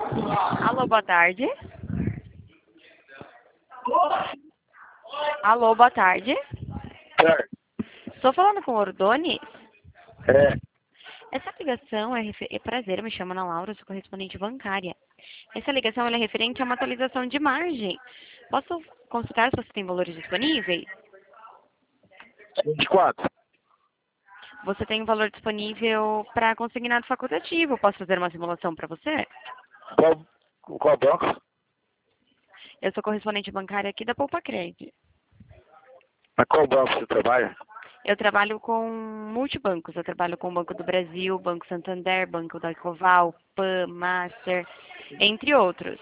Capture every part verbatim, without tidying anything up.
Alô, boa tarde. Alô, boa tarde. Certo. Estou falando com o Ordone. É. Essa ligação é, refer... é prazer, eu me chamo Ana Laura, eu sou correspondente bancária. Essa ligação ela é referente a uma atualização de margem. Posso consultar se você tem valores disponíveis? vinte e quatro. Você tem um valor disponível para consignado facultativo. Posso fazer uma simulação para você? Qual, qual banco? Eu sou correspondente bancária aqui da Poupa Cred. Mas qual banco você trabalha? Eu trabalho com multibancos. Eu trabalho com o Banco do Brasil, Banco Santander, Banco da Ecoval, Pan, Master, entre outros.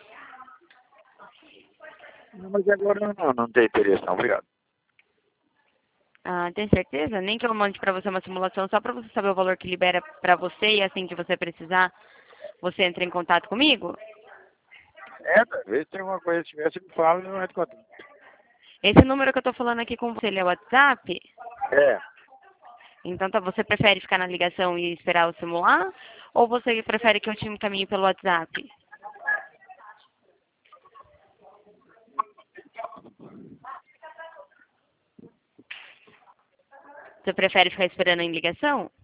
Não, mas agora não, não tem interesse não, obrigado. Ah, tem certeza? Nem que eu mande para você uma simulação só para você saber o valor que libera para você e assim que você precisar, você entra em contato comigo? É, talvez tem alguma coisa que tivesse me fala e não é de conta. Esse número que eu estou falando aqui com você, ele é o WhatsApp? É. Então tá, você prefere ficar na ligação e esperar eu simular? Ou você prefere que eu te encaminhe pelo WhatsApp? Você prefere ficar esperando em ligação?